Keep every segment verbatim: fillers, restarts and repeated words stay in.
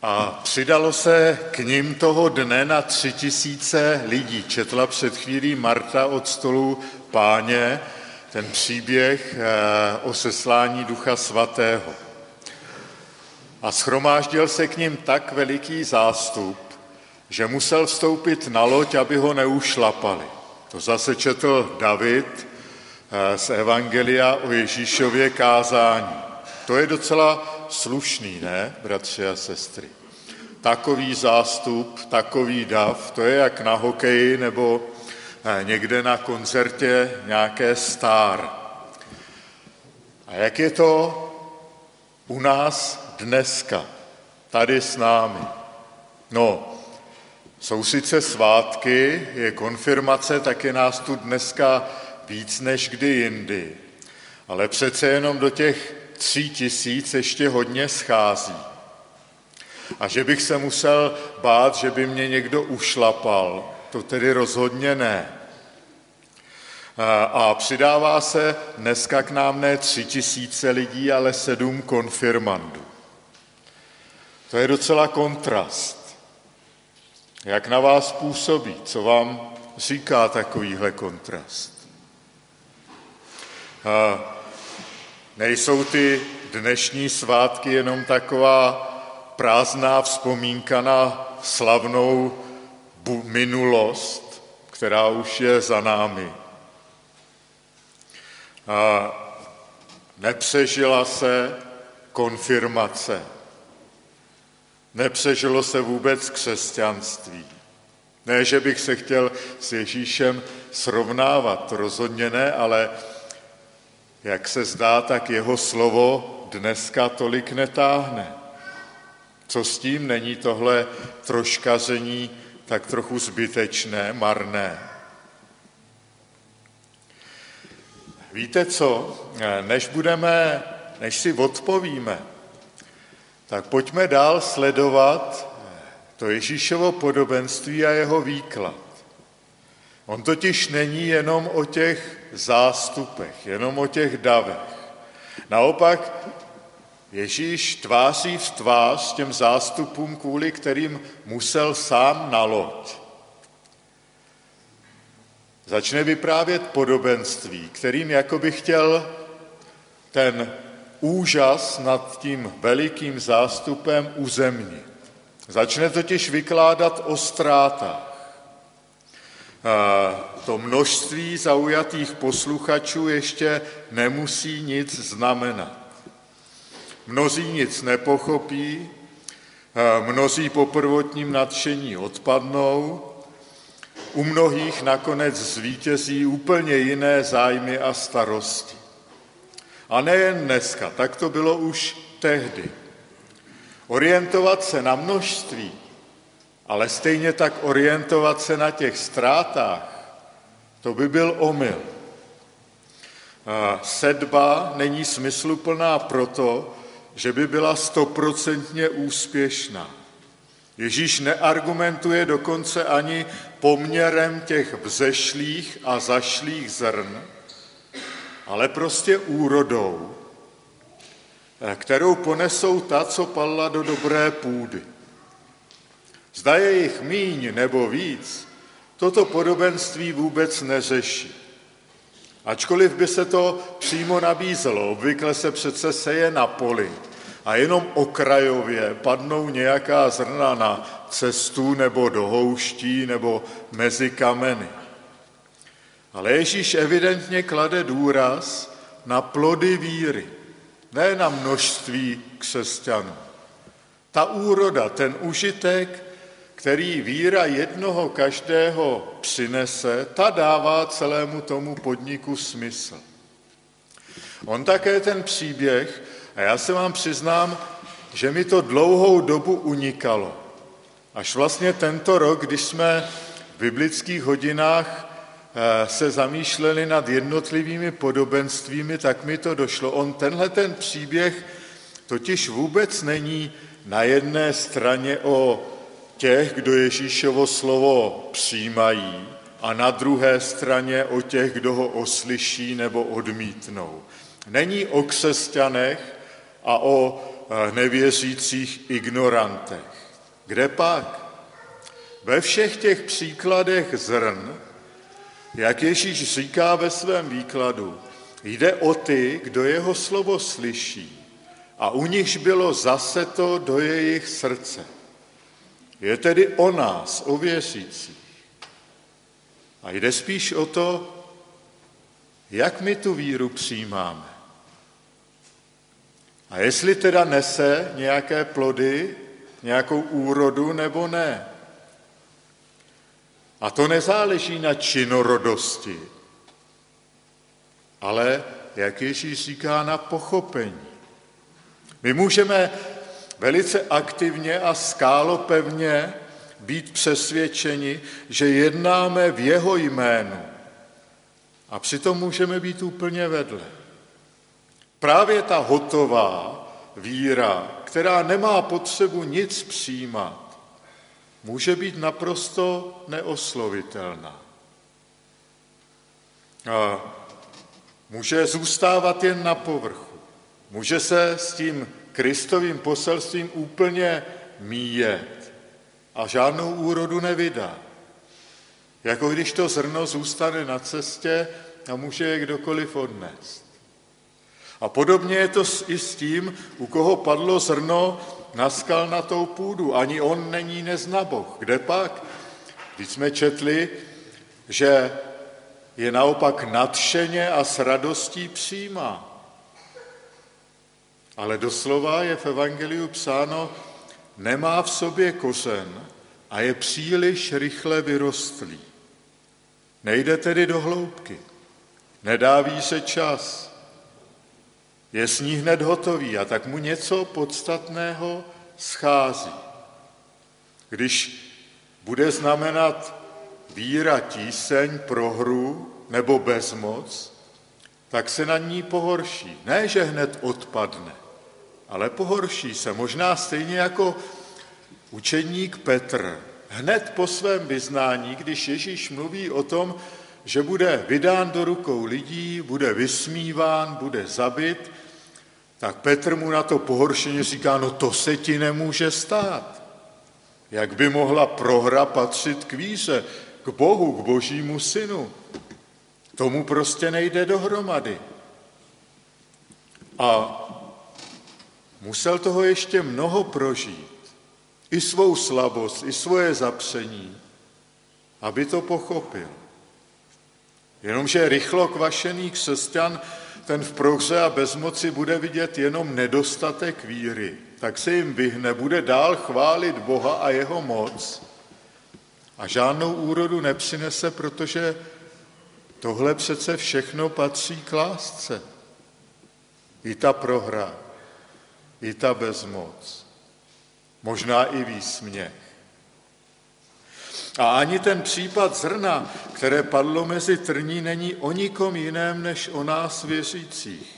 A přidalo se k nim toho dne na tři tisíce lidí. Četla před chvílí Marta od stolu Páně ten příběh o seslání Ducha Svatého. A shromáždil se k nim tak veliký zástup, že musel vstoupit na loď, aby ho neušlapali. To zase četl David z Evangelia o Ježíšově kázání. To je docela slušný, ne, bratři a sestry? Takový zástup, takový dav, to je jak na hokeji nebo někde na koncertě nějaké star. A jak je to u nás dneska, tady s námi? No, jsou sice svátky, je konfirmace, tak je nás tu dneska víc než kdy jindy. Ale přece jenom do těch tří tisíc ještě hodně schází. A že bych se musel bát, že by mě někdo ušlapal, to tedy rozhodně ne. A přidává se dneska k nám ne tři tisíce lidí, ale sedm konfirmandů. To je docela kontrast. Jak na vás působí? Co vám říká takovýhle kontrast? A nejsou ty dnešní svátky jenom taková prázdná vzpomínka na slavnou minulost, která už je za námi. A nepřežila se konfirmace. Nepřežilo se vůbec křesťanství. Ne, že bych se chtěl s Ježíšem srovnávat, to rozhodně ne, ale jak se zdá, tak jeho slovo dneska tolik netáhne. Co s tím? Není tohle troškaření tak trochu zbytečné, marné? Víte co? Než budeme, než si odpovíme, tak pojďme dál sledovat to Ježíšovo podobenství a jeho výklad. On totiž není jenom o těch zástupech, jenom o těch davech. Naopak Ježíš tváří v tvář těm zástupům, kvůli kterým musel sám na loď. Začne vyprávět podobenství, kterým jakoby chtěl ten úžas nad tím velikým zástupem uzemnit. Začne totiž vykládat o ztrátách. To množství zaujatých posluchačů ještě nemusí nic znamenat. Mnozí nic nepochopí, mnozí po prvotním nadšení odpadnou, u mnohých nakonec zvítězí úplně jiné zájmy a starosti. A nejen dneska, tak to bylo už tehdy. Orientovat se na množství, ale stejně tak orientovat se na těch ztrátách, to by byl omyl. Sedba není smysluplná proto, že by byla stoprocentně úspěšná. Ježíš neargumentuje dokonce ani poměrem těch vzešlých a zašlých zrn, ale prostě úrodou, kterou ponesou ta, co padla do dobré půdy. Zda je jich míň nebo víc, toto podobenství vůbec neřeší. Ačkoliv by se to přímo nabízelo, obvykle se přece seje na poli a jenom okrajově padnou nějaká zrna na cestu nebo do houští nebo mezi kameny. Ale Ježíš evidentně klade důraz na plody víry, ne na množství křesťanů. Ta úroda, ten užitek, který víra jednoho každého přinese, ta dává celému tomu podniku smysl. On také ten příběh, a já se vám přiznám, že mi to dlouhou dobu unikalo. Až vlastně tento rok, když jsme v biblických hodinách se zamýšleli nad jednotlivými podobenstvími, tak mi to došlo. On tenhle ten příběh totiž vůbec není na jedné straně o těch, kdo Ježíšovo slovo přijímají, a na druhé straně o těch, kdo ho oslyší nebo odmítnou. Není o křesťanech a o nevěřících ignorantech. Kde pak? Ve všech těch příkladech zrn, jak Ježíš říká ve svém výkladu, jde o ty, kdo jeho slovo slyší a u nichž bylo zaseto do jejich srdce. Je tedy o nás, o věřících. A jde spíš o to, jak my tu víru přijímáme. A jestli teda nese nějaké plody, nějakou úrodu nebo ne. A to nezáleží na činorodosti, ale, jak Ježíš říká, na pochopení. My můžeme velice aktivně a skálopevně být přesvědčeni, že jednáme v jeho jménu. A přitom můžeme být úplně vedle. Právě ta hotová víra, která nemá potřebu nic přijímat, může být naprosto neoslovitelná. A může zůstávat jen na povrchu. Může se s tím Kristovým poselstvím úplně míjet a žádnou úrodu nevydá. Jako když to zrno zůstane na cestě a může je kdokoliv odnést. A podobně je to i s tím, u koho padlo zrno na skalnatou půdu. Ani on není neznaboh. Kde pak? Když jsme četli, že je naopak nadšeně a s radostí přijímá. Ale doslova je v evangeliu psáno, nemá v sobě kořen a je příliš rychle vyrostlý. Nejde tedy do hloubky, nedáví se čas, je s ní hned hotový a tak mu něco podstatného schází. Když bude znamenat víra tíseň, prohru nebo bezmoc, tak se na ní pohorší. Ne, že hned odpadne, ale pohorší se. Možná stejně jako učedník Petr. Hned po svém vyznání, když Ježíš mluví o tom, že bude vydán do rukou lidí, bude vysmíván, bude zabit, tak Petr mu na to pohoršeně říká, no to se ti nemůže stát. Jak by mohla prohra patřit k víře, k Bohu, k Božímu synu? Tomu prostě nejde dohromady. A musel toho ještě mnoho prožít. I svou slabost, i svoje zapření, aby to pochopil. Jenomže rychlo kvašený křesťan, ten v prohře a bezmoci bude vidět jenom nedostatek víry, tak se jim vyhne, bude dál chválit Boha a jeho moc a žádnou úrodu nepřinese, protože tohle přece všechno patří k lásce. I ta prohra, i ta bezmoc, možná i výsměch. A ani ten případ zrna, které padlo mezi trní, není o nikom jiném, než o nás věřících.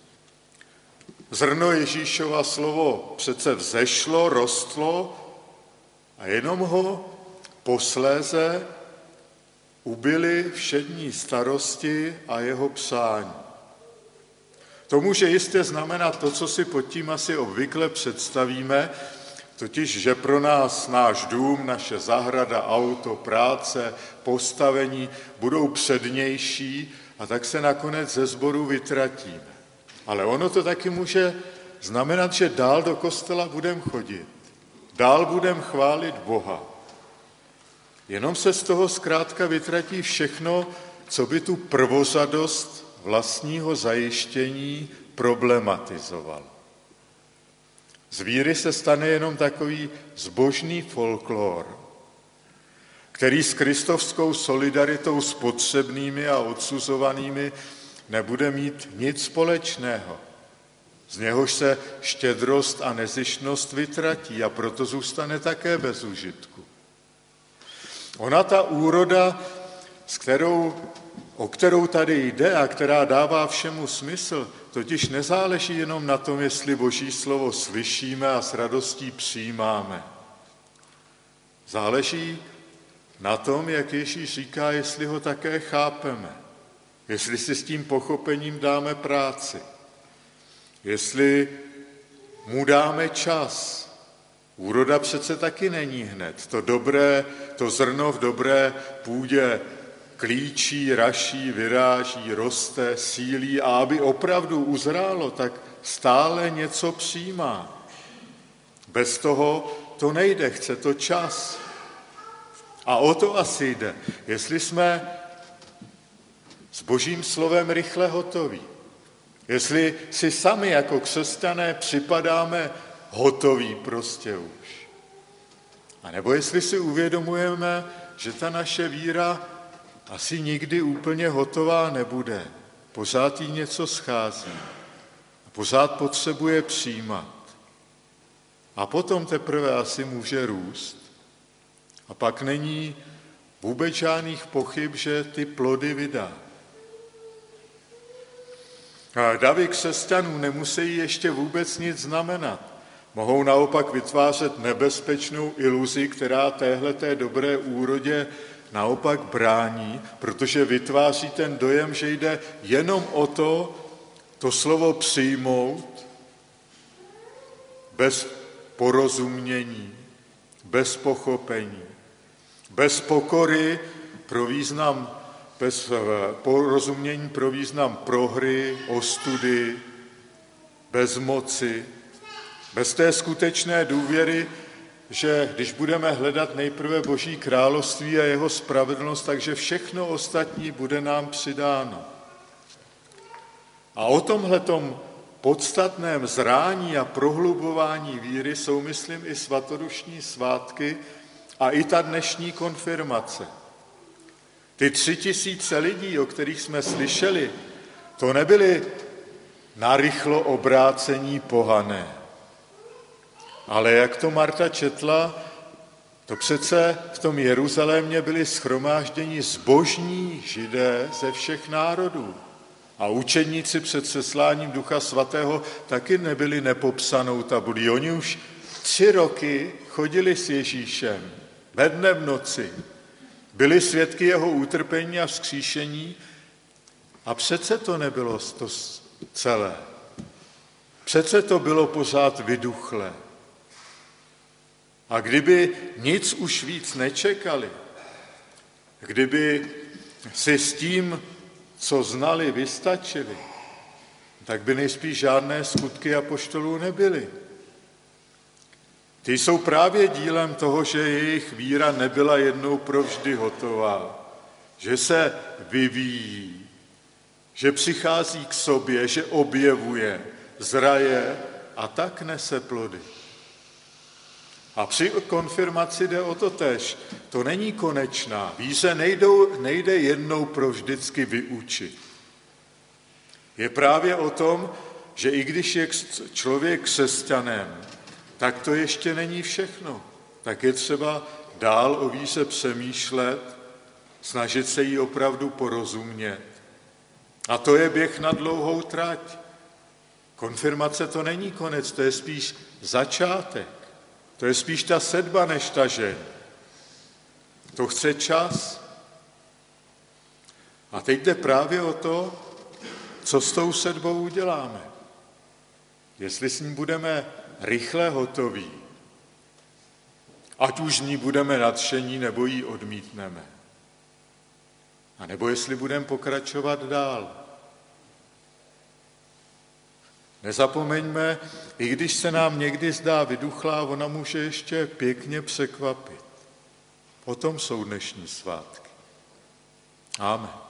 Zrno Ježíšova slovo přece vzešlo, rostlo a jenom ho posléze ubili všední starosti a jeho přání. To může jistě znamenat to, co si pod tím asi obvykle představíme, totiž, že pro nás náš dům, naše zahrada, auto, práce, postavení budou přednější a tak se nakonec ze sboru vytratíme. Ale ono to taky může znamenat, že dál do kostela budeme chodit, dál budeme chválit Boha. Jenom se z toho zkrátka vytratí všechno, co by tu prvořadost vlastního zajištění problematizovalo. Z víry se stane jenom takový zbožný folklor, který s kristovskou solidaritou s potřebnými a odsuzovanými nebude mít nic společného. Z něhož se štědrost a nezištnost vytratí a proto zůstane také bez užitku. Ona ta úroda, s kterou, o kterou tady jde a která dává všemu smysl, totiž nezáleží jenom na tom, jestli Boží slovo slyšíme a s radostí přijímáme. Záleží na tom, jak Ježíš říká, jestli ho také chápeme, jestli si s tím pochopením dáme práci, jestli mu dáme čas. Úroda přece taky není hned. To dobré, to zrno v dobré půdě klíčí, raší, vyráží, roste, sílí a aby opravdu uzrálo, tak stále něco přijímá. Bez toho to nejde, chce to čas. A o to asi jde. Jestli jsme s Božím slovem rychle hotoví, jestli si sami jako křesťané připadáme hotoví prostě už. A nebo jestli si uvědomujeme, že ta naše víra asi nikdy úplně hotová nebude. Pořád jí něco schází. A pořád potřebuje přijímat. A potom teprve asi může růst. A pak není vůbec žádných pochyb, že ty plody vydá. A davy křesťanů nemusí ještě vůbec nic znamenat. Mohou naopak vytvářet nebezpečnou iluzi, která téhleté dobré úrodě naopak brání, protože vytváří ten dojem, že jde jenom o to, to slovo přijmout bez porozumění, bez pochopení, bez pokory pro význam, bez porozumění pro význam prohry, ostudy, bez moci, bez té skutečné důvěry, že když budeme hledat nejprve Boží království a jeho spravedlnost, takže všechno ostatní bude nám přidáno. A o tomhletom podstatném zrání a prohlubování víry jsou, myslím, i svatodušní svátky a i ta dnešní konfirmace. Ty tři tisíce lidí, o kterých jsme slyšeli, to nebyly narychlo obrácení pohané. Ale jak to Marta četla, to přece v tom Jeruzalémě byli shromážděni zbožní Židé ze všech národů. A učedníci před sesláním Ducha Svatého taky nebyli nepopsanou tabulí. Oni už tři roky chodili s Ježíšem, ve dne v noci. Byli svědky jeho utrpení a vzkříšení a přece to nebylo to celé. Přece to bylo pořád vyduchlé. A kdyby nic už víc nečekali, kdyby si s tím, co znali, vystačili, tak by nejspíš žádné skutky apoštolů nebyly. Ty jsou právě dílem toho, že jejich víra nebyla jednou provždy hotová, že se vyvíjí, že přichází k sobě, že objevuje, zraje a tak nese plody. A při konfirmaci jde o to též. To není konečná. Víře nejdou, nejde jednou provždycky vyučit. Je právě o tom, že i když je člověk křesťanem, tak to ještě není všechno. Tak je třeba dál o víře přemýšlet, snažit se jí opravdu porozumět. A to je běh na dlouhou trať. Konfirmace to není konec, to je spíš začátek. To je spíš ta sedba než ta žeň. To chce čas. A teď jde právě o to, co s tou sedbou uděláme. Jestli s ní budeme rychle hotoví, ať už z ní budeme nadšení, nebo ji odmítneme. A nebo jestli budeme pokračovat dál. Nezapomeňme, i když se nám někdy zdá vyduchlá, ona může ještě pěkně překvapit. O tom jsou dnešní svátky. Amen.